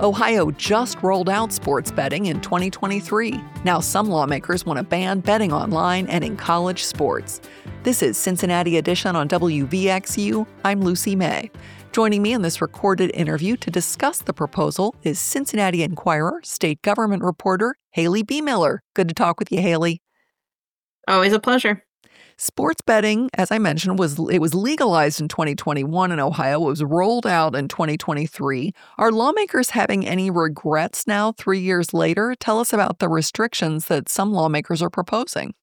Ohio just rolled out sports betting in 2023. Now some lawmakers want to ban betting online and in college sports. This is Cincinnati Edition on WVXU. I'm Lucy May. Joining me in this recorded interview to discuss the proposal is Cincinnati Enquirer state government reporter Haley B. Miller. Good to talk with you, Haley. Always a pleasure. Sports betting, as I mentioned, was legalized in 2021 in Ohio. It was rolled out in 2023. Are lawmakers having any regrets now, 3 years later? Tell us about the restrictions that some lawmakers are proposing.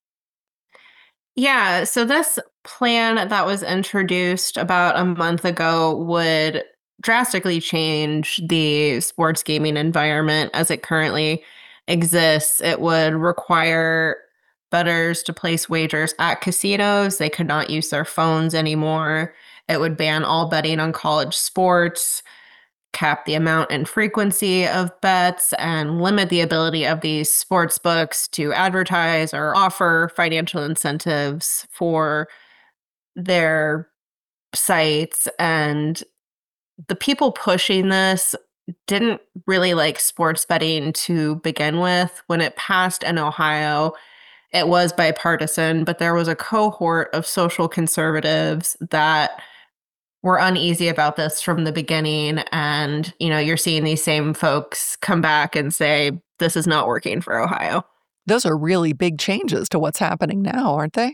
Yeah, so this plan that was introduced about a month ago would drastically change the sports gaming environment as it currently exists. It would require bettors to place wagers at casinos. They could not use their phones anymore. It would ban all betting on college sports, cap the amount and frequency of bets, and limit the ability of these sports books to advertise or offer financial incentives for their sites. And the people pushing this didn't really like sports betting to begin with. When it passed in Ohio, it was bipartisan, but there was a cohort of social conservatives that were uneasy about this from the beginning. And, you're seeing these same folks come back and say, this is not working for Ohio. Those are really big changes to what's happening now, aren't they?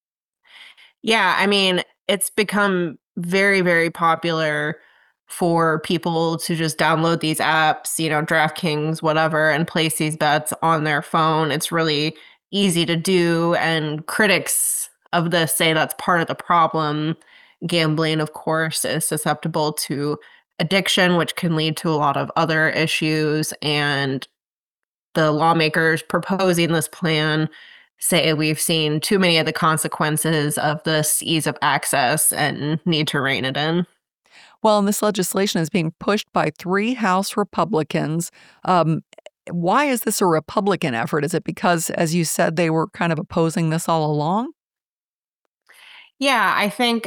Yeah, it's become very, very popular for people to just download these apps, DraftKings, whatever, and place these bets on their phone. It's really easy to do, and critics of this say that's part of the problem. Gambling, of course, is susceptible to addiction, which can lead to a lot of other issues, and the lawmakers proposing this plan say we've seen too many of the consequences of this ease of access and need to rein it in. Well, and this legislation is being pushed by 3 House Republicans. Why is this a Republican effort? Is it because, as you said, they were kind of opposing this all along? Yeah, I think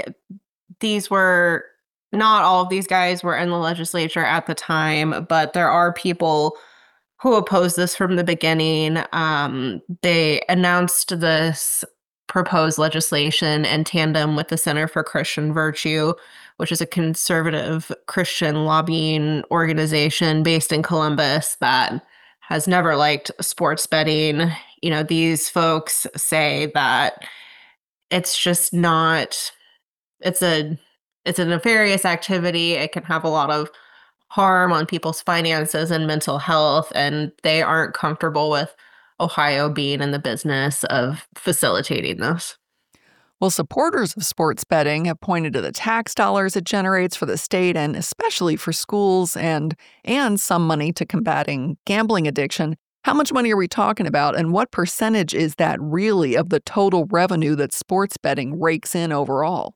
not all of these guys were in the legislature at the time, but there are people who opposed this from the beginning. They announced this proposed legislation in tandem with the Center for Christian Virtue, which is a conservative Christian lobbying organization based in Columbus that has never liked sports betting. These folks say that it's just not, it's a nefarious activity. It can have a lot of harm on people's finances and mental health, and they aren't comfortable with Ohio being in the business of facilitating this. Well, supporters of sports betting have pointed to the tax dollars it generates for the state and especially for schools and some money to combating gambling addiction. How much money are we talking about, and what percentage is that really of the total revenue that sports betting rakes in overall?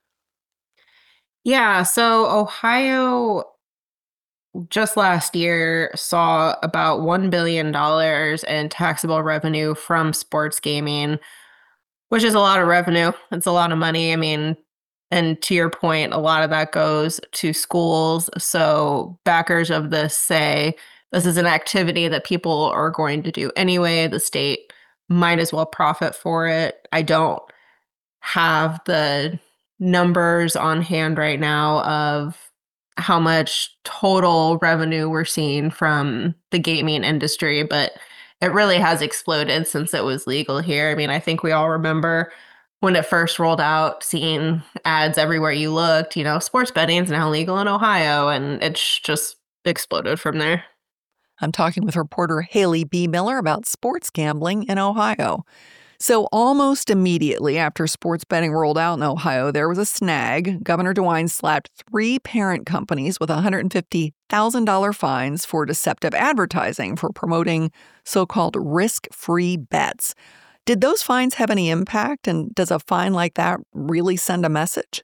Yeah, so Ohio just last year saw about $1 billion in taxable revenue from sports gaming, which is a lot of revenue. It's a lot of money. And to your point, a lot of that goes to schools. So backers of this say this is an activity that people are going to do anyway. The state might as well profit for it. I don't have the numbers on hand right now of how much total revenue we're seeing from the gaming industry, but it really has exploded since it was legal here. I think we all remember when it first rolled out, seeing ads everywhere you looked, sports betting is now legal in Ohio, and it's just exploded from there. I'm talking with reporter Haley B. Miller about sports gambling in Ohio. So almost immediately after sports betting rolled out in Ohio, there was a snag. Governor DeWine slapped 3 parent companies with $150,000 fines for deceptive advertising for promoting so-called risk-free bets. Did those fines have any impact, and does a fine like that really send a message?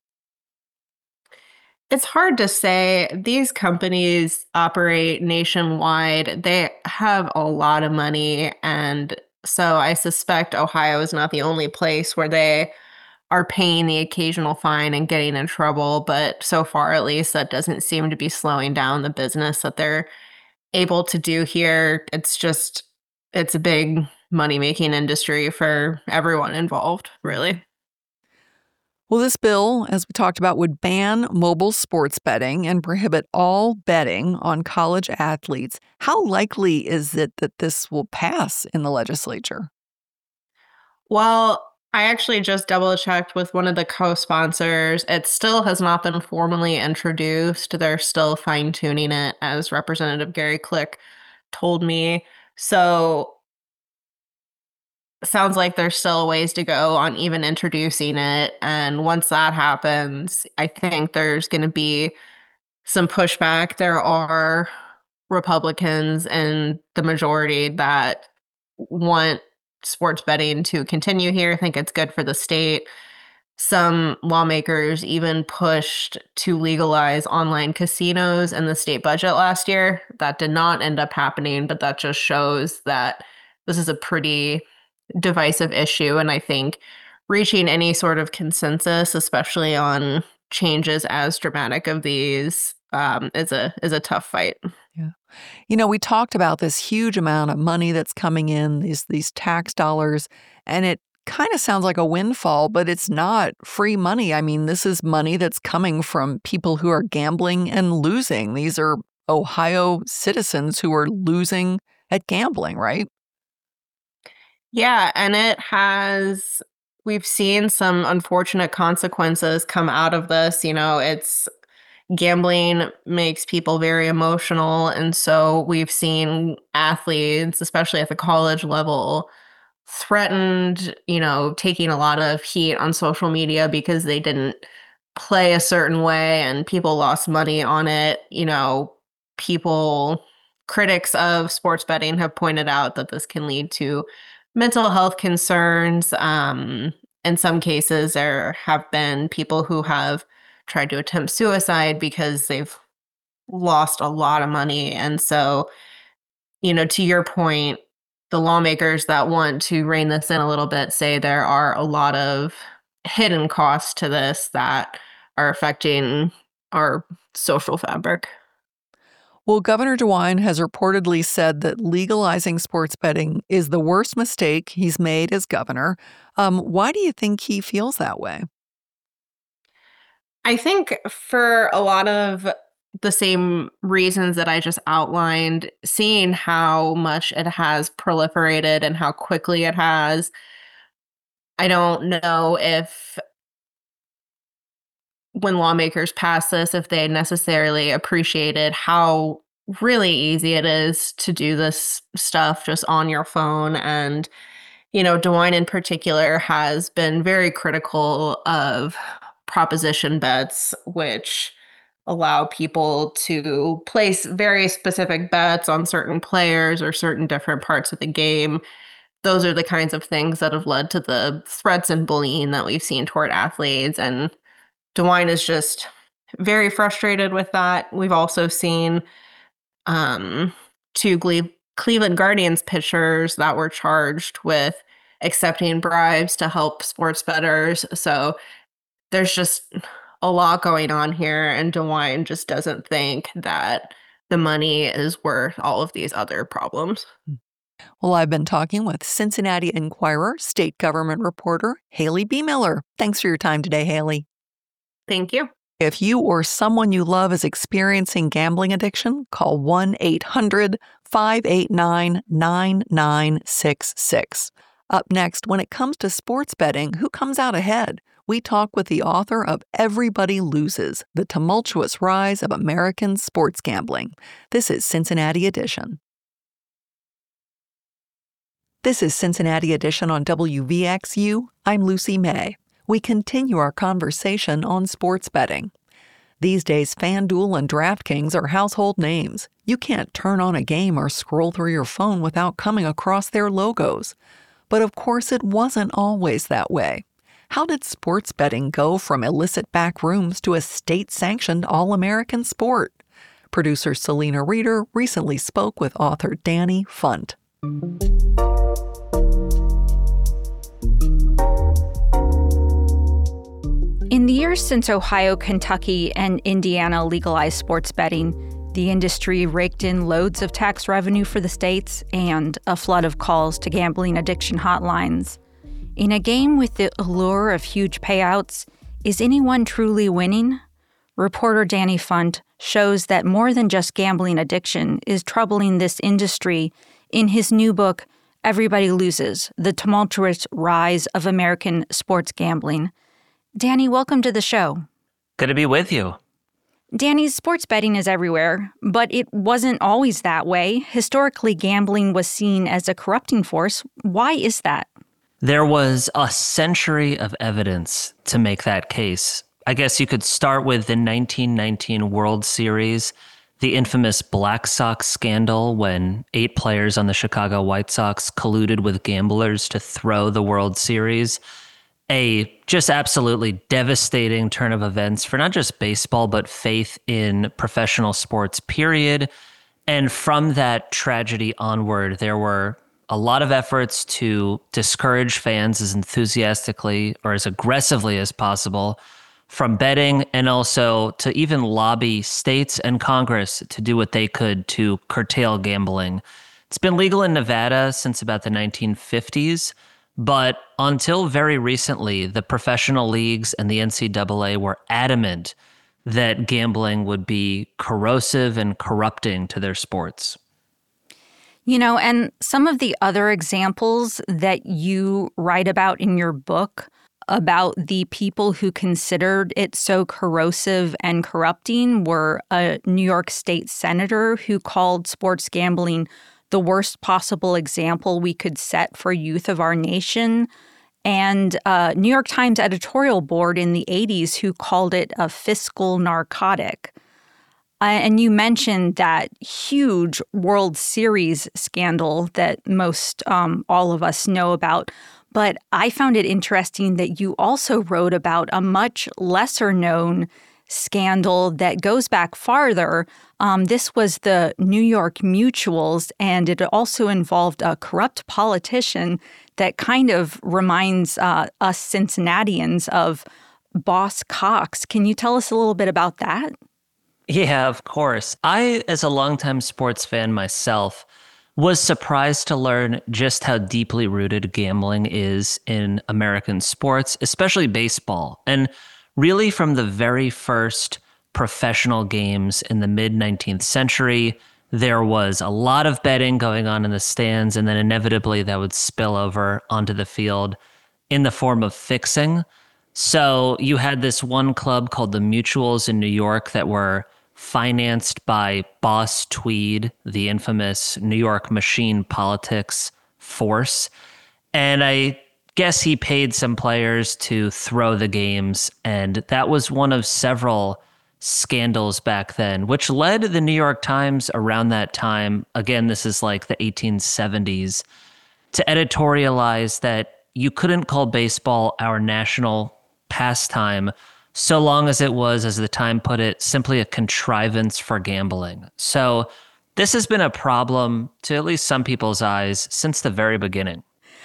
It's hard to say. These companies operate nationwide. They have a lot of money, and so I suspect Ohio is not the only place where they are paying the occasional fine and getting in trouble. But so far, at least, that doesn't seem to be slowing down the business that they're able to do here. It's a big money-making industry for everyone involved, really. Well, this bill, as we talked about, would ban mobile sports betting and prohibit all betting on college athletes. How likely is it that this will pass in the legislature? Well, I actually just double checked with one of the co-sponsors. It still has not been formally introduced. They're still fine-tuning it, as Representative Gary Click told me. So sounds like there's still a ways to go on even introducing it. And once that happens, I think there's going to be some pushback. There are Republicans in the majority that want sports betting to continue here. I think it's good for the state. Some lawmakers even pushed to legalize online casinos in the state budget last year. That did not end up happening, but that just shows that this is a pretty divisive issue. And I think reaching any sort of consensus, especially on changes as dramatic of these, is a tough fight. Yeah. We talked about this huge amount of money that's coming in, these tax dollars, and it kind of sounds like a windfall, but it's not free money. I mean, this is money that's coming from people who are gambling and losing. These are Ohio citizens who are losing at gambling, right? Yeah, and we've seen some unfortunate consequences come out of this. It's gambling makes people very emotional. And so we've seen athletes, especially at the college level, threatened, taking a lot of heat on social media because they didn't play a certain way and people lost money on it. Critics of sports betting have pointed out that this can lead to mental health concerns. In some cases, there have been people who have tried to attempt suicide because they've lost a lot of money. And so, to your point, the lawmakers that want to rein this in a little bit say there are a lot of hidden costs to this that are affecting our social fabric. Well, Governor DeWine has reportedly said that legalizing sports betting is the worst mistake he's made as governor. Why do you think he feels that way? I think for a lot of the same reasons that I just outlined, seeing how much it has proliferated and how quickly it has, I don't know if when lawmakers pass this, if they necessarily appreciated how really easy it is to do this stuff just on your phone. And, DeWine in particular has been very critical of proposition bets, which allow people to place very specific bets on certain players or certain different parts of the game. Those are the kinds of things that have led to the threats and bullying that we've seen toward athletes. And DeWine is just very frustrated with that. We've also seen two Cleveland Guardians pitchers that were charged with accepting bribes to help sports bettors. So there's just a lot going on here, and DeWine just doesn't think that the money is worth all of these other problems. Well, I've been talking with Cincinnati Enquirer state government reporter Haley B. Miller. Thanks for your time today, Haley. Thank you. If you or someone you love is experiencing gambling addiction, call 1-800-589-9966. Up next, when it comes to sports betting, who comes out ahead? We talk with the author of Everybody Loses, The Tumultuous Rise of American Sports Gambling. This is Cincinnati Edition. This is Cincinnati Edition on WVXU. I'm Lucy May. We continue our conversation on sports betting. These days, FanDuel and DraftKings are household names. You can't turn on a game or scroll through your phone without coming across their logos. But of course, it wasn't always that way. How did sports betting go from illicit back rooms to a state-sanctioned all-American sport? Producer Selena Reeder recently spoke with author Danny Funt. In the years since Ohio, Kentucky, and Indiana legalized sports betting, The industry raked in loads of tax revenue for the states and a flood of calls to gambling addiction hotlines. In a game with the allure of huge payouts, is anyone truly winning? Reporter Danny Funt shows that more than just gambling addiction is troubling this industry in his new book, Everybody Loses: The Tumultuous Rise of American Sports Gambling. Danny, welcome to the show. Good to be with you. Danny, sports betting is everywhere, but it wasn't always that way. Historically, gambling was seen as a corrupting force. Why is that? There was a century of evidence to make that case. I guess you could start with the 1919 World Series, the infamous Black Sox scandal when 8 players on the Chicago White Sox colluded with gamblers to throw the World Series. A just absolutely devastating turn of events for not just baseball, but faith in professional sports, period. And from that tragedy onward, there were a lot of efforts to discourage fans as enthusiastically or as aggressively as possible from betting, and also to even lobby states and Congress to do what they could to curtail gambling. It's been legal in Nevada since about the 1950s. But until very recently, the professional leagues and the NCAA were adamant that gambling would be corrosive and corrupting to their sports. You know, and some of the other examples that you write about in your book about the people who considered it so corrosive and corrupting were a New York State senator who called sports gambling the worst possible example we could set for youth of our nation, and New York Times editorial board in the 80s who called it a fiscal narcotic. And you mentioned that huge World Series scandal that most all of us know about. But I found it interesting that you also wrote about a much lesser known scandal that goes back farther. This was the New York Mutuals, and it also involved a corrupt politician that kind of reminds us Cincinnatians of Boss Cox. Can you tell us a little bit about that? Yeah, of course. I, as a longtime sports fan myself, was surprised to learn just how deeply rooted gambling is in American sports, especially baseball. And really from the very first professional games in the mid-19th century, there was a lot of betting going on in the stands, and then inevitably that would spill over onto the field in the form of fixing. So you had this one club called the Mutuals in New York that were financed by Boss Tweed, the infamous New York machine politics force. And I guess he paid some players to throw the games, and that was one of several scandals back then, which led the New York Times around that time, again, this is like the 1870s, to editorialize that you couldn't call baseball our national pastime so long as it was, as the Time put it, simply a contrivance for gambling. So this has been a problem, to at least some people's eyes, since the very beginning.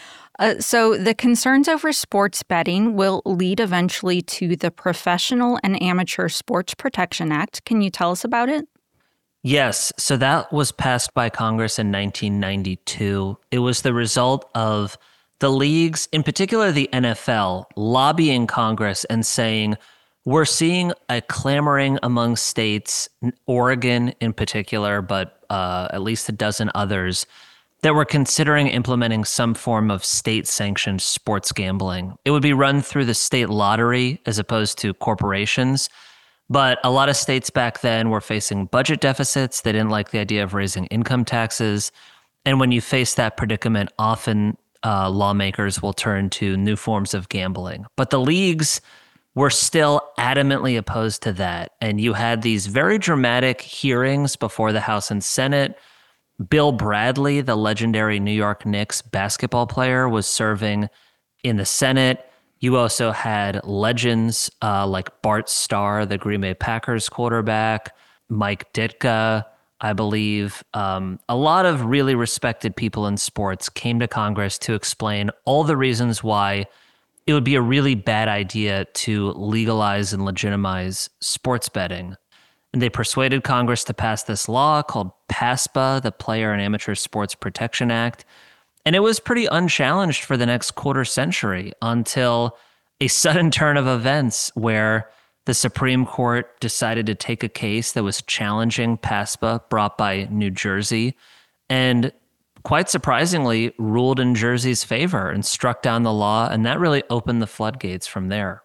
So the concerns over sports betting will lead eventually to the Professional and Amateur Sports Protection Act. Can you tell us about it? Yes. So that was passed by Congress in 1992. It was the result of the leagues, in particular the NFL, lobbying Congress and saying, we're seeing a clamoring among states, Oregon in particular, but at least a dozen others, that were considering implementing some form of state-sanctioned sports gambling. It would be run through the state lottery as opposed to corporations. But a lot of states back then were facing budget deficits. They didn't like the idea of raising income taxes. And when you face that predicament, often lawmakers will turn to new forms of gambling. But the leagues were still adamantly opposed to that. And you had these very dramatic hearings before the House and Senate. Bill Bradley, the legendary New York Knicks basketball player, was serving in the Senate. You also had legends like Bart Starr, the Green Bay Packers quarterback, Mike Ditka, I believe. A lot of really respected people in sports came to Congress to explain all the reasons why it would be a really bad idea to legalize and legitimize sports betting. And they persuaded Congress to pass this law called PASPA, the Player and Amateur Sports Protection Act. And it was pretty unchallenged for the next quarter century until a sudden turn of events where the Supreme Court decided to take a case that was challenging PASPA brought by New Jersey and quite surprisingly ruled in Jersey's favor and struck down the law. And that really opened the floodgates from there.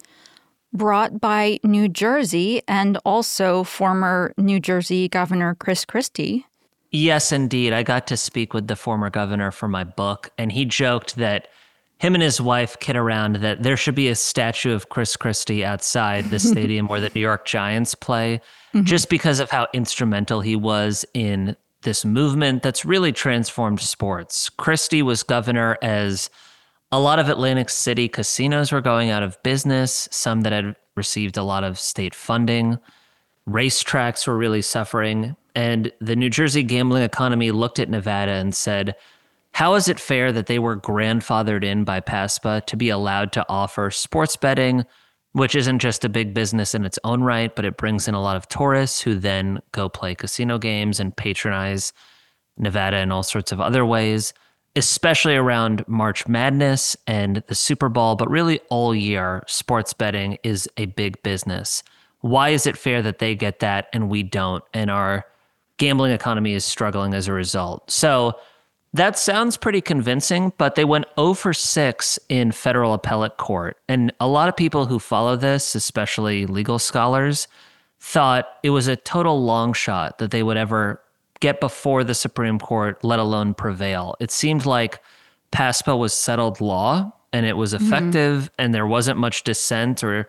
Brought by New Jersey and also former New Jersey Governor Chris Christie. Yes, indeed. I got to speak with the former governor for my book, and he joked that him and his wife kid around that there should be a statue of Chris Christie outside the stadium where the New York Giants play, just because of how instrumental he was in this movement that's really transformed sports. Christie was governor as a lot of Atlantic City casinos were going out of business, some that had received a lot of state funding. Racetracks were really suffering. And the New Jersey gambling economy looked at Nevada and said, how is it fair that they were grandfathered in by PASPA to be allowed to offer sports betting, which isn't just a big business in its own right, but it brings in a lot of tourists who then go play casino games and patronize Nevada in all sorts of other ways, especially around March Madness and the Super Bowl, but really all year, sports betting is a big business. Why is it fair that they get that and we don't? And our gambling economy is struggling as a result. So that sounds pretty convincing, but they went 0 for 6 in federal appellate court. And a lot of people who follow this, especially legal scholars, thought it was a total long shot that they would ever get before the Supreme Court, let alone prevail. It seemed like PASPA was settled law and it was effective and there wasn't much dissent or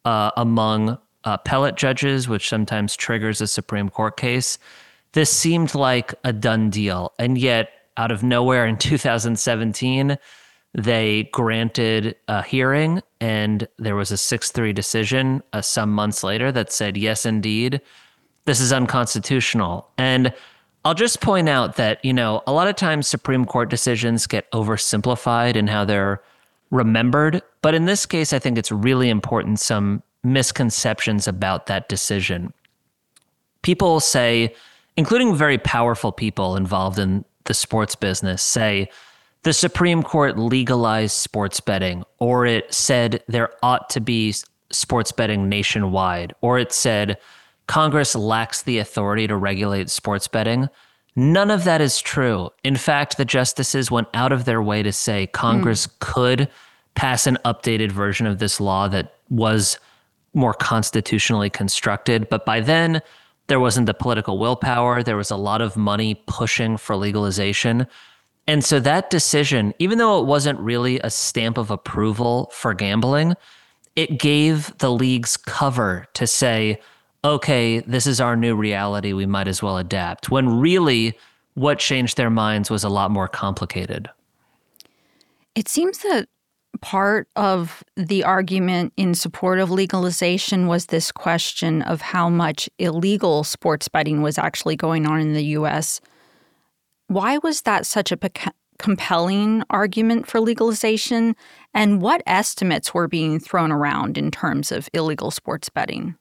among appellate judges, which sometimes triggers a Supreme Court case. This seemed like a done deal. And yet, out of nowhere in 2017, they granted a hearing and there was a 6-3 decision some months later that said, yes, indeed, this is unconstitutional. And I'll just point out that, a lot of times Supreme Court decisions get oversimplified in how they're remembered. But in this case, I think it's really important, some misconceptions about that decision. People say, including very powerful people involved in the sports business, say the Supreme Court legalized sports betting, or it said there ought to be sports betting nationwide, or it said Congress lacks the authority to regulate sports betting. None of that is true. In fact, the justices went out of their way to say Congress could pass an updated version of this law that was more constitutionally constructed. But by then, there wasn't the political willpower. There was a lot of money pushing for legalization. And so that decision, even though it wasn't really a stamp of approval for gambling, it gave the leagues cover to say, okay, this is our new reality. We might as well adapt. When really what changed their minds was a lot more complicated. It seems that part of the argument in support of legalization was this question of how much illegal sports betting was actually going on in the U.S. Why was that such a compelling argument for legalization? And what estimates were being thrown around in terms of illegal sports betting?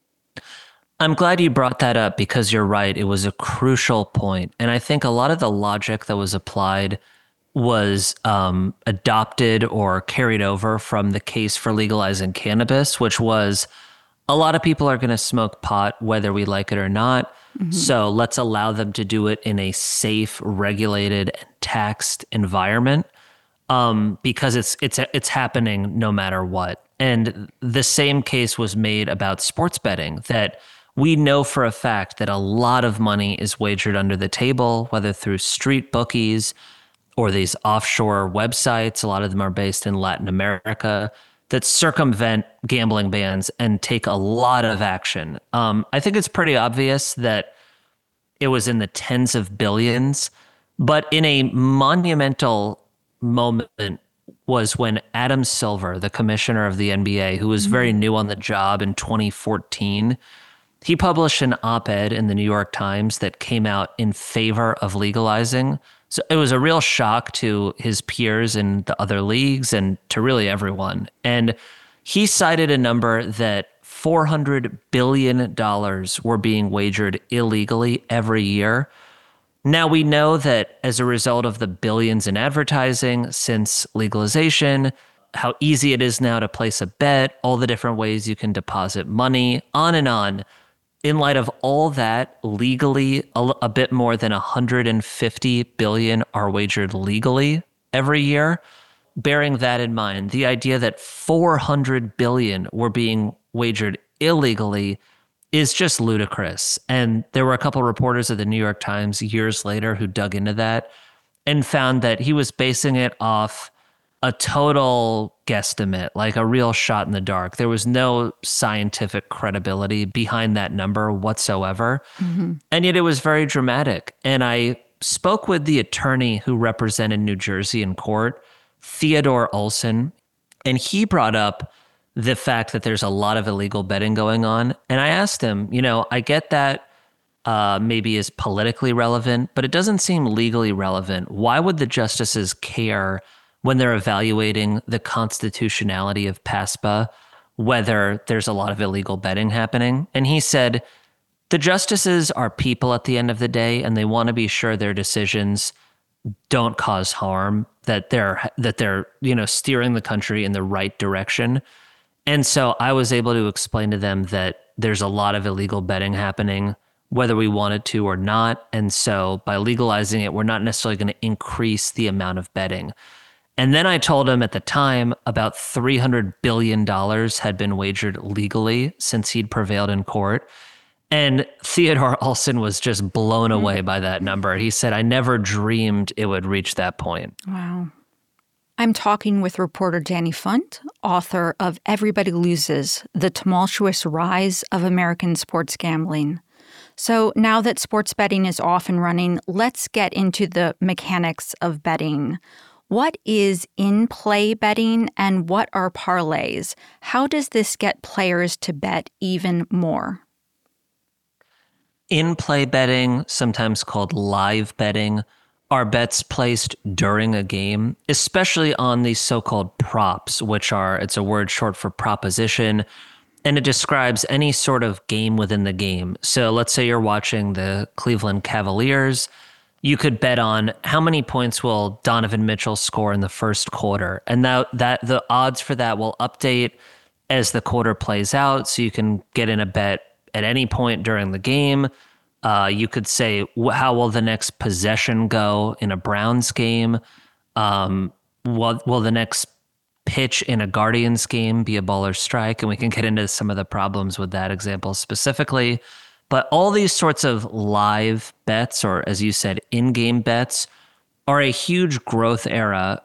I'm glad you brought that up because you're right. It was a crucial point. And I think a lot of the logic that was applied was adopted or carried over from the case for legalizing cannabis, which was a lot of people are going to smoke pot whether we like it or not. So let's allow them to do it in a safe, regulated, and taxed environment because it's happening no matter what. And the same case was made about sports betting, that we know for a fact that a lot of money is wagered under the table, whether through street bookies or these offshore websites. A lot of them are based in Latin America that circumvent gambling bans and take a lot of action. I think it's pretty obvious that it was in the tens of billions, but in a monumental moment was when Adam Silver, the commissioner of the NBA, who was very new on the job in 2014, he published an op-ed in the New York Times that came out in favor of legalizing. So it was a real shock to his peers in the other leagues and to really everyone. And he cited a number that $400 billion were being wagered illegally every year. Now, we know that as a result of the billions in advertising since legalization, how easy it is now to place a bet, all the different ways you can deposit money, on and on. In light of all that, legally, a bit more than 150 billion are wagered legally every year. Bearing that in mind, the idea that 400 billion were being wagered illegally is just ludicrous. And there were a couple reporters at the New York Times years later who dug into that and found that he was basing it off a total guesstimate, like a real shot in the dark. There was no scientific credibility behind that number whatsoever. Mm-hmm. And yet it was very dramatic. And I spoke with the attorney who represented New Jersey in court, Theodore Olson, and he brought up the fact that there's a lot of illegal betting going on. And I asked him, I get that maybe is politically relevant, but it doesn't seem legally relevant. Why would the justices care when they're evaluating the constitutionality of PASPA, whether there's a lot of illegal betting happening? And he said, the justices are people at the end of the day, and they want to be sure their decisions don't cause harm, that they're steering the country in the right direction. And so I was able to explain to them that there's a lot of illegal betting happening, whether we wanted to or not. And so by legalizing it, we're not necessarily going to increase the amount of betting. And then I told him at the time about $300 billion had been wagered legally since he'd prevailed in court. And Theodore Olson was just blown away by that number. He said, I never dreamed it would reach that point. Wow. I'm talking with reporter Danny Funt, author of Everybody Loses, The Tumultuous Rise of American Sports Gambling. So now that sports betting is off and running, let's get into the mechanics of betting. What is in-play betting and what are parlays? How does this get players to bet even more? In-play betting, sometimes called live betting, are bets placed during a game, especially on these so-called props, it's a word short for proposition, and it describes any sort of game within the game. So let's say you're watching the Cleveland Cavaliers. You could bet on how many points will Donovan Mitchell score in the first quarter, and that the odds for that will update as the quarter plays out, so you can get in a bet at any point during the game. You could say, how will the next possession go in a Browns game? Will the next pitch in a Guardians game be a ball or strike? And we can get into some of the problems with that example specifically. But all these sorts of live bets, or as you said, in-game bets, are a huge growth area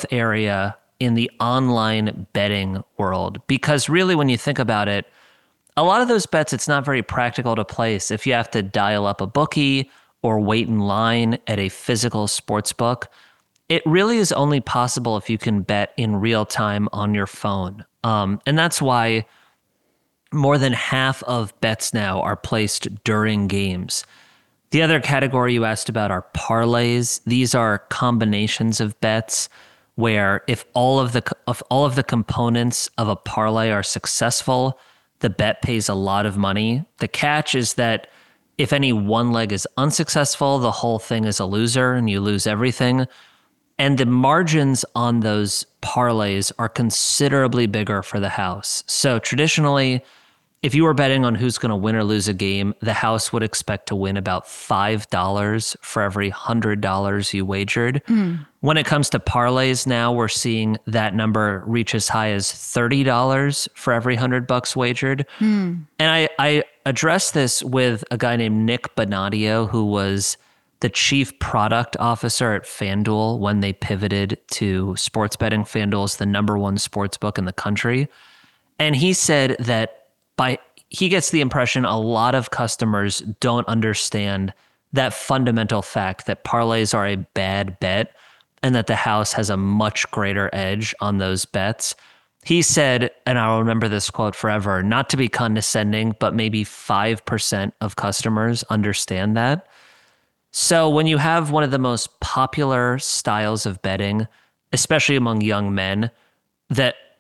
in the online betting world. Because really, when you think about it, a lot of those bets, it's not very practical to place if you have to dial up a bookie or wait in line at a physical sports book. It really is only possible if you can bet in real time on your phone. And that's why more than half of bets now are placed during games. The other category you asked about are parlays. These are combinations of bets where if all of the components of a parlay are successful, the bet pays a lot of money. The catch is that if any one leg is unsuccessful, the whole thing is a loser and you lose everything. And the margins on those parlays are considerably bigger for the house. So traditionally, if you were betting on who's going to win or lose a game, the house would expect to win about $5 for every $100 you wagered. When it comes to parlays now, we're seeing that number reach as high as $30 for every $100 wagered. And I addressed this with a guy named Nick Bonadio, who was the chief product officer at FanDuel when they pivoted to sports betting. FanDuel is the number one sports book in the country. And he said that he gets the impression a lot of customers don't understand that fundamental fact that parlays are a bad bet and that the house has a much greater edge on those bets. He said, and I'll remember this quote forever, not to be condescending, but maybe 5% of customers understand that. So when you have one of the most popular styles of betting, especially among young men, that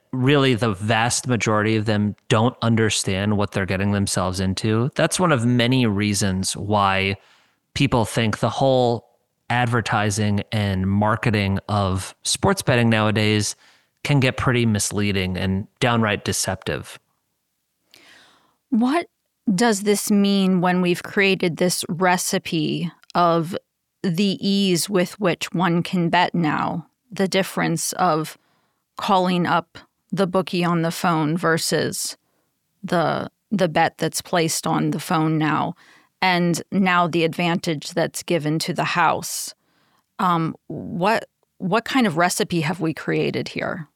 really the vast majority of them don't understand what they're getting themselves into. That's one of many reasons why people think the whole advertising and marketing of sports betting nowadays can get pretty misleading and downright deceptive. What does this mean when we've created this recipe of the ease with which one can bet now? The difference of calling up the bookie on the phone versus the bet that's placed on the phone now, and now the advantage that's given to the house. What kind of recipe have we created here?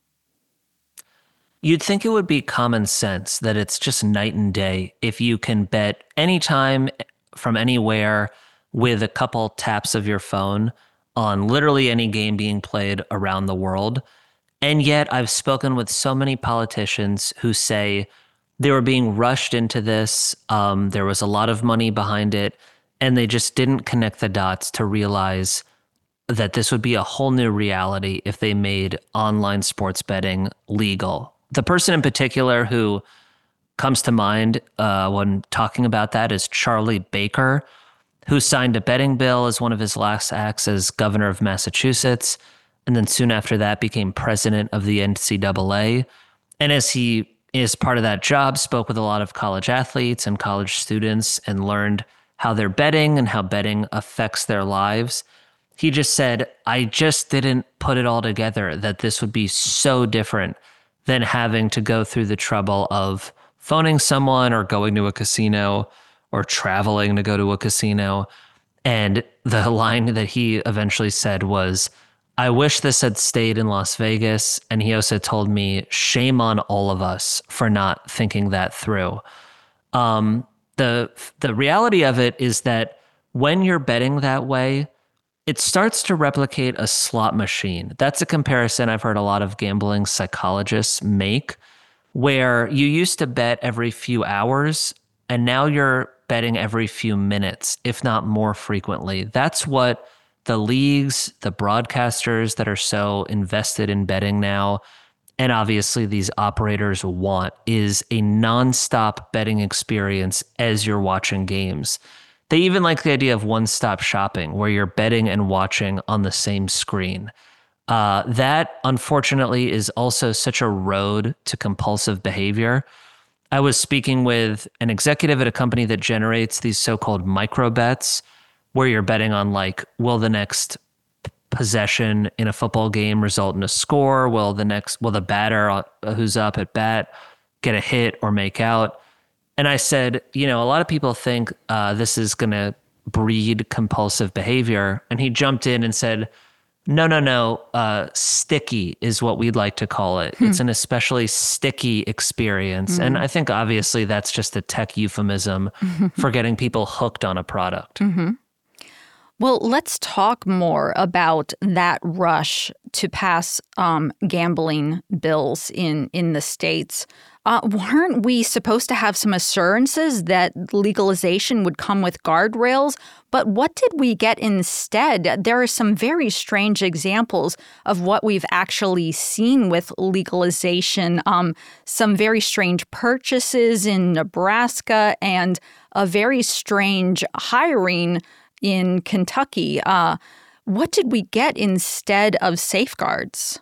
You'd think it would be common sense that it's just night and day if you can bet anytime from anywhere with a couple taps of your phone on literally any game being played around the world. And yet I've spoken with so many politicians who say they were being rushed into this. There was a lot of money behind it, and they just didn't connect the dots to realize that this would be a whole new reality if they made online sports betting legal. The person in particular who comes to mind when talking about that is Charlie Baker, who signed a betting bill as one of his last acts as governor of Massachusetts, and then soon after that became president of the NCAA. And as part of that job, spoke with a lot of college athletes and college students and learned how they're betting and how betting affects their lives. He just said, I just didn't put it all together that this would be so different than having to go through the trouble of phoning someone or going to a casino or traveling to go to a casino. And the line that he eventually said was, I wish this had stayed in Las Vegas. And he also told me, shame on all of us for not thinking that through. The reality of it is that when you're betting that way, it starts to replicate a slot machine. That's a comparison I've heard a lot of gambling psychologists make, where you used to bet every few hours, and now you're betting every few minutes, if not more frequently. That's what the leagues, the broadcasters that are so invested in betting now, and obviously these operators want, is a nonstop betting experience as you're watching games. They even like the idea of one-stop shopping, where you're betting and watching on the same screen. That, unfortunately, is also such a road to compulsive behavior. I was speaking with an executive at a company that generates these so-called micro bets, where you're betting on, like, will the next possession in a football game result in a score? Will the batter who's up at bat get a hit or make out? And I said, a lot of people think this is going to breed compulsive behavior. And he jumped in and said, no, sticky is what we'd like to call it. It's an especially sticky experience. And I think obviously that's just a tech euphemism for getting people hooked on a product. Well, let's talk more about that rush to pass gambling bills in the states. Weren't we supposed to have some assurances that legalization would come with guardrails? But what did we get instead? There are some very strange examples of what we've actually seen with legalization. Some very strange purchases in Nebraska and a very strange hiring in Kentucky. What did we get instead of safeguards?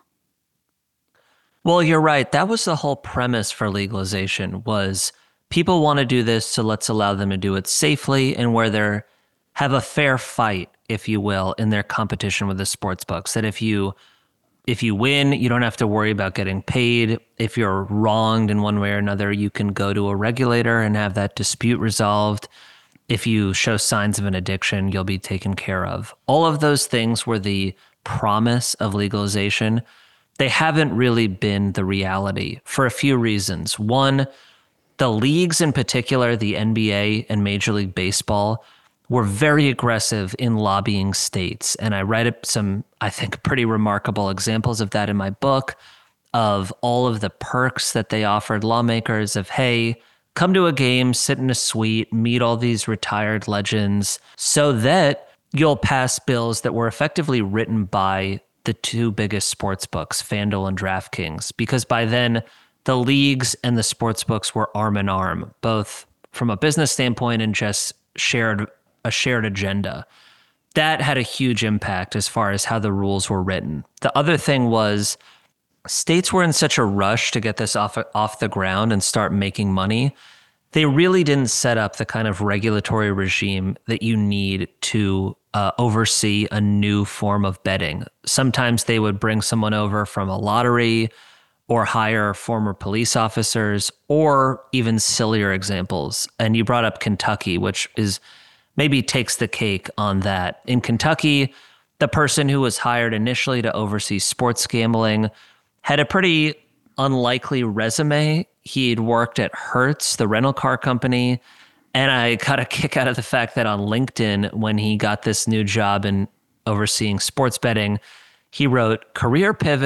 Well, you're right. That was the whole premise for legalization, was people want to do this, so let's allow them to do it safely and where they have a fair fight, if you will, in their competition with the sports books. That if you win, you don't have to worry about getting paid. If you're wronged in one way or another, you can go to a regulator and have that dispute resolved. If you show signs of an addiction, you'll be taken care of. All of those things were the promise of legalization. They haven't really been the reality for a few reasons. One, the leagues in particular, the NBA and Major League Baseball, were very aggressive in lobbying states. And I write some, I think, pretty remarkable examples of that in my book, of all of the perks that they offered lawmakers of, hey, come to a game, sit in a suite, meet all these retired legends, so that you'll pass bills that were effectively written by the two biggest sports books, FanDuel and DraftKings, because by then the leagues and the sports books were arm in arm, both from a business standpoint and just a shared agenda. That had a huge impact as far as how the rules were written. The other thing was states were in such a rush to get this off the ground and start making money. They really didn't set up the kind of regulatory regime that you need to oversee a new form of betting. Sometimes they would bring someone over from a lottery or hire former police officers, or even sillier examples. And you brought up Kentucky, which is maybe takes the cake on that. In Kentucky, the person who was hired initially to oversee sports gambling had a pretty unlikely resume. He'd worked at Hertz, the rental car company. And I got a kick out of the fact that on LinkedIn, when he got this new job in overseeing sports betting, he wrote career pivot, !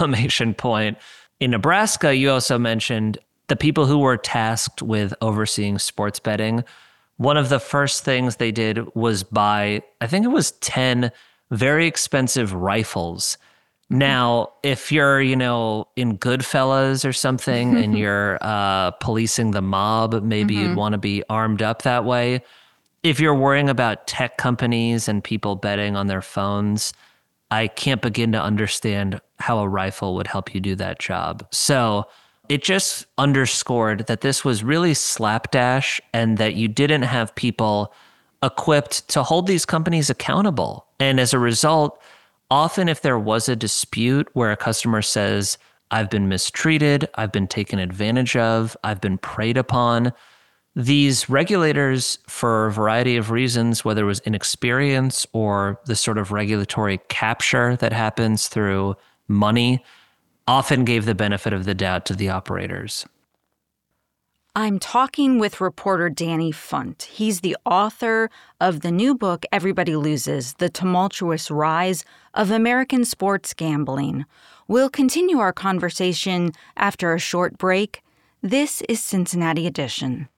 In Nebraska, you also mentioned the people who were tasked with overseeing sports betting. One of the first things they did was buy, I think it was 10 very expensive rifles. Now, if you're, in Goodfellas or something and you're policing the mob, maybe you'd want to be armed up that way. If you're worrying about tech companies and people betting on their phones, I can't begin to understand how a rifle would help you do that job. So it just underscored that this was really slapdash and that you didn't have people equipped to hold these companies accountable. And as a result, often if there was a dispute where a customer says, I've been mistreated, I've been taken advantage of, I've been preyed upon, these regulators, for a variety of reasons, whether it was inexperience or the sort of regulatory capture that happens through money, often gave the benefit of the doubt to the operators. I'm talking with reporter Danny Funt. He's the author of the new book, Everybody Loses: The Tumultuous Rise of American Sports Gambling. We'll continue our conversation after a short break. This is Cincinnati Edition.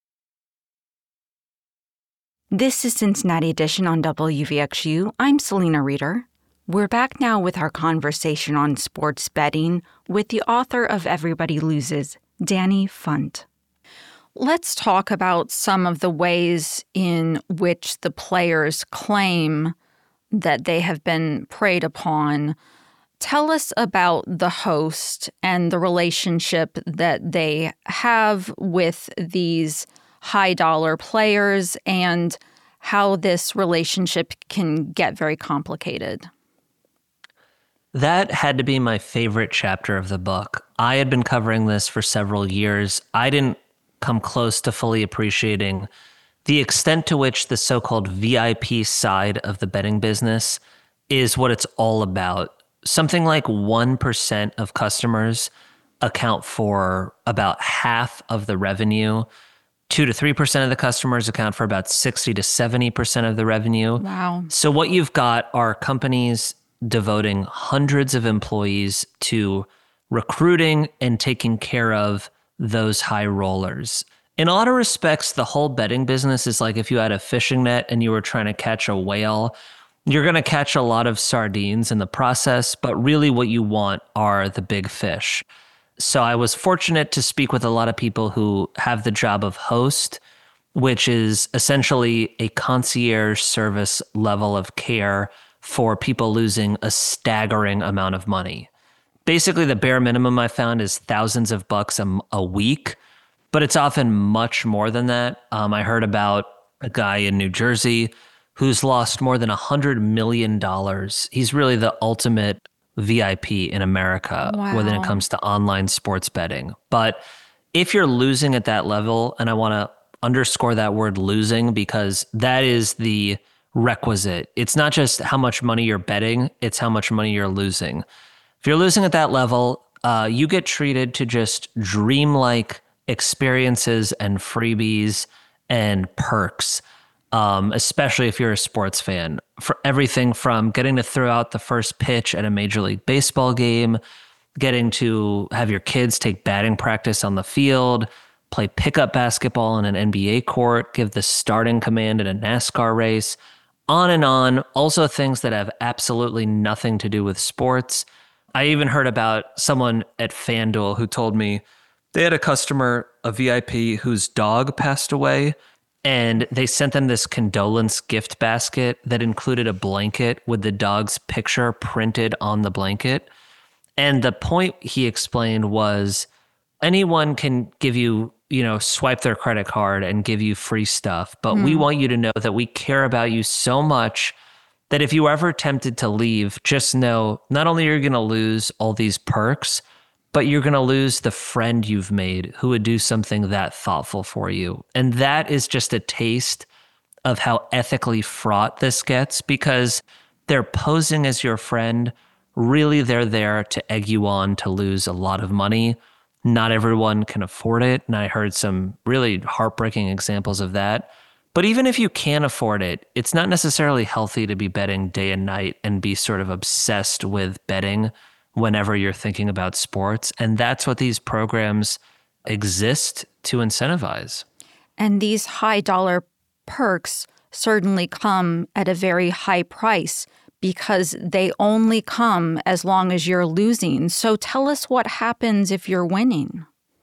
This is Cincinnati Edition on WVXU. I'm Selena Reeder. We're back now with our conversation on sports betting with the author of Everybody Loses, Danny Funt. Let's talk about some of the ways in which the players claim that they have been preyed upon. Tell us about the host and the relationship that they have with these high-dollar players and how this relationship can get very complicated. That had to be my favorite chapter of the book. I had been covering this for several years. I didn't come close to fully appreciating the extent to which the so-called VIP side of the betting business is what it's all about. Something like 1% of customers account for about half of the revenue. 2 to 3% of the customers account for about 60 to 70% of the revenue. Wow. So what you've got are companies devoting hundreds of employees to recruiting and taking care of those high rollers. In a lot of respects, the whole betting business is like if you had a fishing net and you were trying to catch a whale. You're going to catch a lot of sardines in the process, but really what you want are the big fish. So I was fortunate to speak with a lot of people who have the job of host, which is essentially a concierge service level of care for people losing a staggering amount of money. Basically, the bare minimum I found is thousands of bucks a week, but it's often much more than that. I heard about a guy in New Jersey who's lost more than $100 million. He's really the ultimate VIP in America when it comes to online sports betting. But if you're losing at that level, and I want to underscore that word losing because that is the requisite. It's not just how much money you're betting, it's how much money you're losing. If you're losing at that level, you get treated to just dreamlike experiences and freebies and perks, especially if you're a sports fan. For everything from getting to throw out the first pitch at a Major League Baseball game, getting to have your kids take batting practice on the field, play pickup basketball in an NBA court, give the starting command in a NASCAR race. on and on. Also things that have absolutely nothing to do with sports. I even heard about someone at FanDuel who told me they had a customer, a VIP, whose dog passed away, and they sent them this condolence gift basket that included a blanket with the dog's picture printed on the blanket. And the point he explained was anyone can give you, swipe their credit card and give you free stuff. But we want you to know that we care about you so much that if you were ever tempted to leave, just know not only are you going to lose all these perks, but you're going to lose the friend you've made who would do something that thoughtful for you. And that is just a taste of how ethically fraught this gets, because they're posing as your friend. Really, they're there to egg you on to lose a lot of money. Not everyone can afford it. And I heard some really heartbreaking examples of that. But even if you can afford it, it's not necessarily healthy to be betting day and night and be sort of obsessed with betting whenever you're thinking about sports. And that's what these programs exist to incentivize. And these high dollar perks certainly come at a very high price, because they only come as long as you're losing. So tell us what happens if you're winning.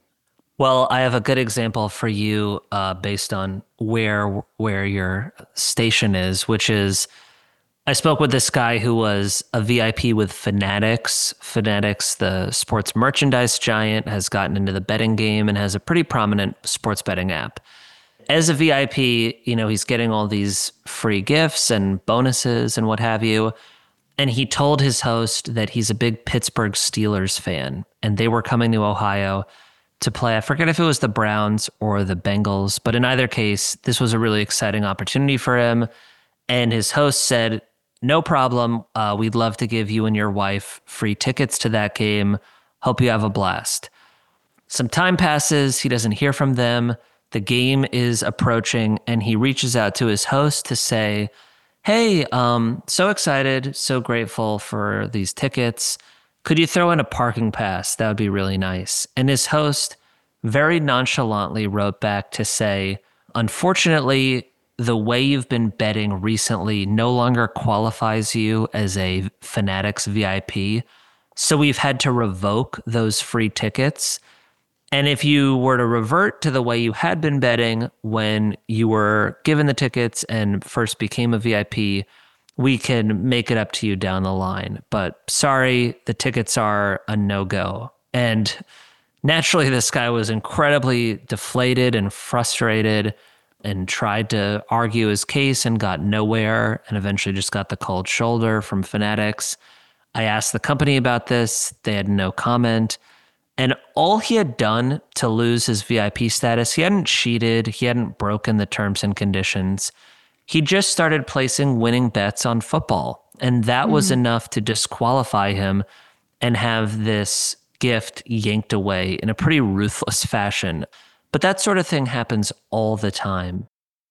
Well, I have a good example for you based on where your station is, which is I spoke with this guy who was a VIP with Fanatics. Fanatics, the sports merchandise giant, has gotten into the betting game and has a pretty prominent sports betting app. As a VIP, he's getting all these free gifts and bonuses and what have you. And he told his host that he's a big Pittsburgh Steelers fan, and they were coming to Ohio to play. I forget if it was the Browns or the Bengals, but in either case, this was a really exciting opportunity for him. And his host said, no problem. We'd love to give you and your wife free tickets to that game. Hope you have a blast. Some time passes. He doesn't hear from them. The game is approaching, and he reaches out to his host to say, hey, so excited, so grateful for these tickets. Could you throw in a parking pass? That would be really nice. And his host very nonchalantly wrote back to say, unfortunately, the way you've been betting recently no longer qualifies you as a Fanatics VIP. So we've had to revoke those free tickets. And if you were to revert to the way you had been betting when you were given the tickets and first became a VIP, we can make it up to you down the line. But sorry, the tickets are a no-go. And naturally, this guy was incredibly deflated and frustrated and tried to argue his case and got nowhere, and eventually just got the cold shoulder from Fanatics. I asked the company about this. They had no comment. And all he had done to lose his VIP status, he hadn't cheated, he hadn't broken the terms and conditions. He just started placing winning bets on football. And that was enough to disqualify him and have this gift yanked away in a pretty ruthless fashion. But that sort of thing happens all the time.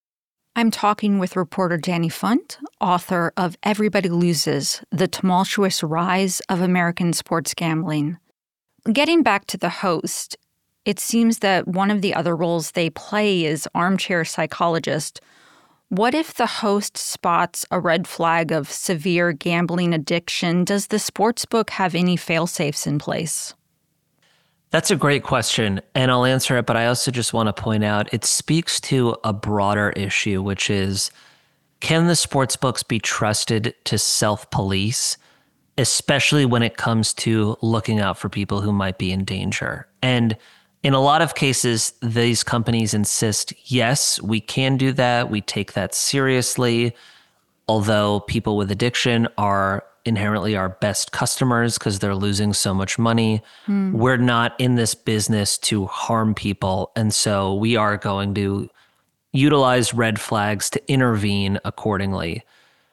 I'm talking with reporter Danny Funt, author of Everybody Loses: The Tumultuous Rise of American Sports Gambling. Getting back to the host, it seems that one of the other roles they play is armchair psychologist. What if the host spots a red flag of severe gambling addiction? Does the sportsbook have any fail-safes in place? That's a great question, and I'll answer it, but I also just want to point out it speaks to a broader issue, which is, can the sportsbooks be trusted to self-police, especially when it comes to looking out for people who might be in danger? And in a lot of cases, these companies insist, yes, we can do that. We take that seriously. Although people with addiction are inherently our best customers because they're losing so much money. We're not in this business to harm people. And so we are going to utilize red flags to intervene accordingly.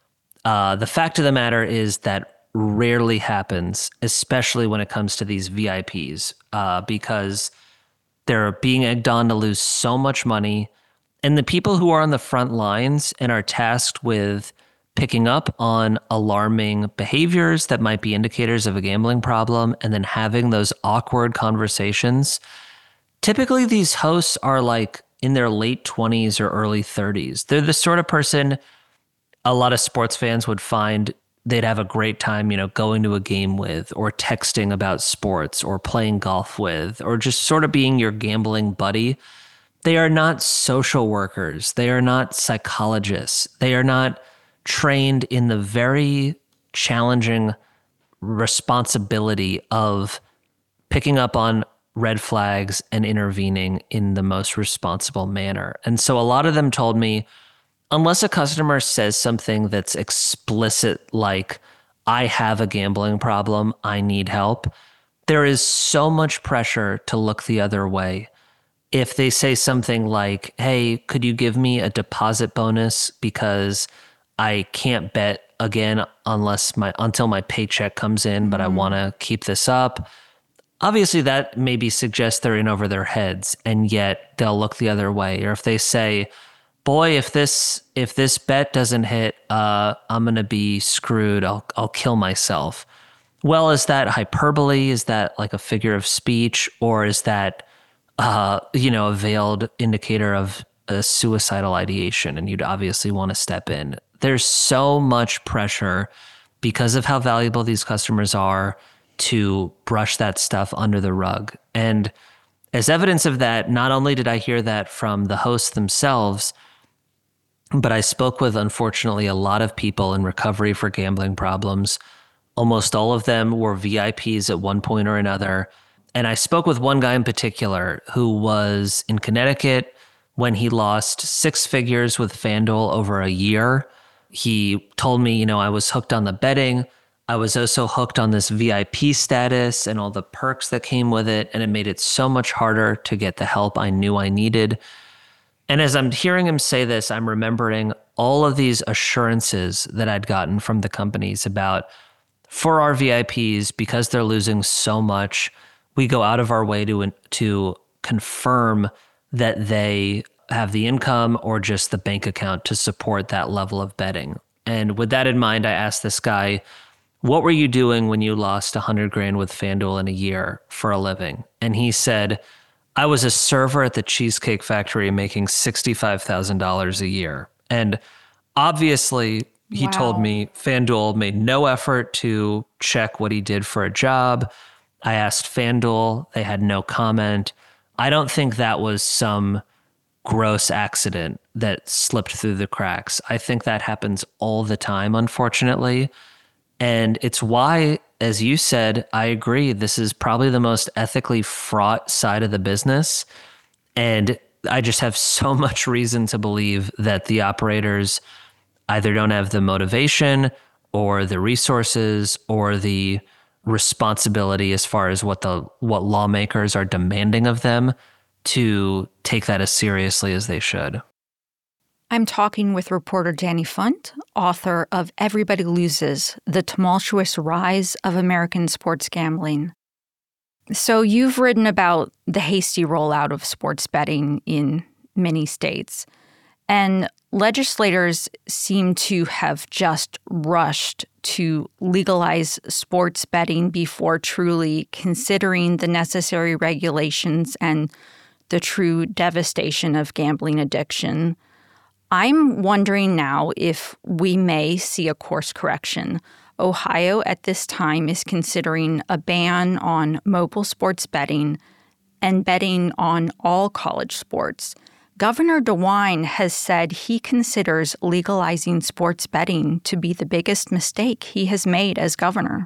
The fact of the matter is that rarely happens, especially when it comes to these VIPs, because they're being egged on to lose so much money. And the people who are on the front lines and are tasked with picking up on alarming behaviors that might be indicators of a gambling problem and then having those awkward conversations, typically these hosts are like in their late 20s or early 30s. They're the sort of person a lot of sports fans would find they'd have a great time, going to a game with, or texting about sports, or playing golf with, or just sort of being your gambling buddy. They are not social workers. They are not psychologists. They are not trained in the very challenging responsibility of picking up on red flags and intervening in the most responsible manner. And so a lot of them told me, unless a customer says something that's explicit, like, I have a gambling problem, I need help, there is so much pressure to look the other way. If they say something like, hey, could you give me a deposit bonus because I can't bet again until my paycheck comes in, but I want to keep this up. Obviously, that maybe suggests they're in over their heads, and yet they'll look the other way. Or if they say, boy, if this bet doesn't hit, I'm going to be screwed. I'll kill myself. Well, is that hyperbole? Is that like a figure of speech? Or is that, a veiled indicator of a suicidal ideation? And you'd obviously want to step in. There's so much pressure because of how valuable these customers are to brush that stuff under the rug. And as evidence of that, not only did I hear that from the hosts themselves, but I spoke with, unfortunately, a lot of people in recovery for gambling problems. Almost all of them were VIPs at one point or another. And I spoke with one guy in particular who was in Connecticut when he lost 6 figures with FanDuel over a year. He told me, I was hooked on the betting. I was also hooked on this VIP status and all the perks that came with it. And it made it so much harder to get the help I knew I needed. And as I'm hearing him say this, I'm remembering all of these assurances that I'd gotten from the companies about, for our VIPs, because they're losing so much, we go out of our way to confirm that they have the income or just the bank account to support that level of betting. And with that in mind, I asked this guy, what were you doing when you lost $100,000 with FanDuel in a year for a living? And he said, I was a server at the Cheesecake Factory making $65,000 a year. And obviously, he told me FanDuel made no effort to check what he did for a job. I asked FanDuel, they had no comment. I don't think that was some gross accident that slipped through the cracks. I think that happens all the time, unfortunately. And it's why, as you said, I agree, this is probably the most ethically fraught side of the business. And I just have so much reason to believe that the operators either don't have the motivation or the resources or the responsibility as far as what lawmakers are demanding of them to take that as seriously as they should. I'm talking with reporter Danny Funt, author of Everybody Loses: The Tumultuous Rise of American Sports Gambling. So you've written about the hasty rollout of sports betting in many states, and legislators seem to have just rushed to legalize sports betting before truly considering the necessary regulations and the true devastation of gambling addiction. I'm wondering now if we may see a course correction. Ohio at this time is considering a ban on mobile sports betting and betting on all college sports. Governor DeWine has said he considers legalizing sports betting to be the biggest mistake he has made as governor.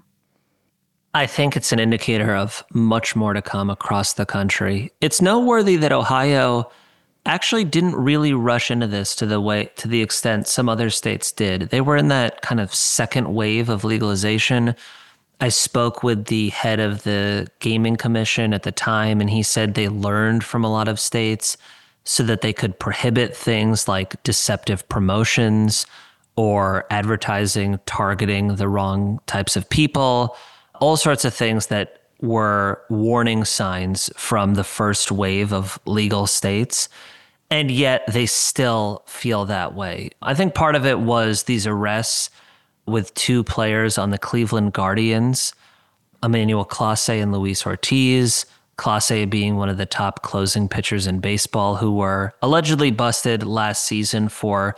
I think it's an indicator of much more to come across the country. It's noteworthy that Ohio actually didn't really rush into this to the extent some other states did. They were in that kind of second wave of legalization. I spoke with the head of the Gaming Commission at the time, and he said they learned from a lot of states so that they could prohibit things like deceptive promotions or advertising targeting the wrong types of people, all sorts of things that were warning signs from the first wave of legal states. And yet they still feel that way. I think part of it was these arrests with 2 players on the Cleveland Guardians, Emmanuel Clase and Luis Ortiz. Clase being one of the top closing pitchers in baseball, who were allegedly busted last season for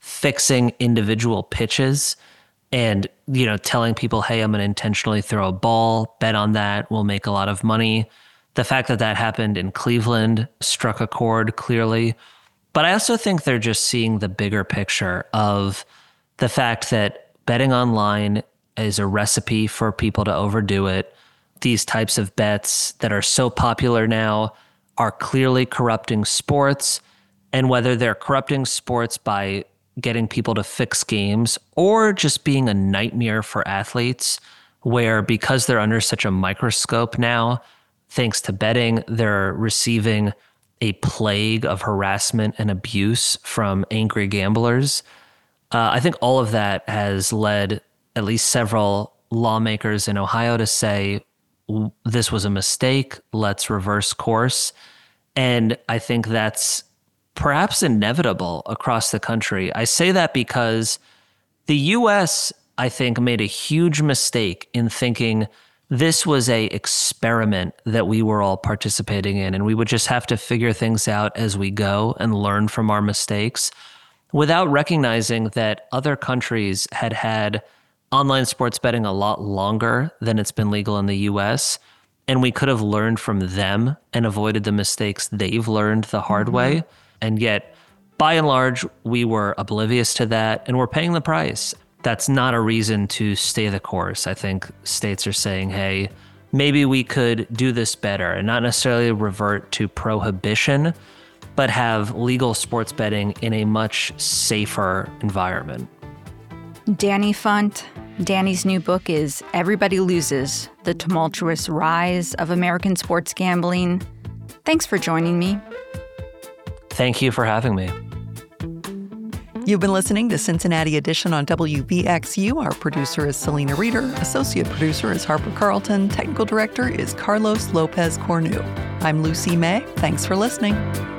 fixing individual pitches and, telling people, hey, I'm going to intentionally throw a ball, bet on that, we'll make a lot of money. The fact that that happened in Cleveland struck a chord clearly. But I also think they're just seeing the bigger picture of the fact that betting online is a recipe for people to overdo it. These types of bets that are so popular now are clearly corrupting sports. And whether they're corrupting sports by getting people to fix games or just being a nightmare for athletes, where because they're under such a microscope now, thanks to betting, they're receiving a plague of harassment and abuse from angry gamblers. I think all of that has led at least several lawmakers in Ohio to say, this was a mistake, let's reverse course. And I think that's perhaps inevitable across the country. I say that because the US, I think, made a huge mistake in thinking this was an experiment that we were all participating in, and we would just have to figure things out as we go and learn from our mistakes, without recognizing that other countries had had online sports betting a lot longer than it's been legal in the US, and we could have learned from them and avoided the mistakes they've learned the hard way. And yet, by and large, we were oblivious to that, and we're paying the price. That's not a reason to stay the course. I think states are saying, hey, maybe we could do this better and not necessarily revert to prohibition, but have legal sports betting in a much safer environment. Danny Funt. Danny's new book is Everybody Loses: The Tumultuous Rise of American Sports Gambling. Thanks for joining me. Thank you for having me. You've been listening to Cincinnati Edition on WVXU. Our producer is Selena Reeder. Associate producer is Harper Carlton. Technical director is Carlos Lopez Cornu. I'm Lucy May. Thanks for listening.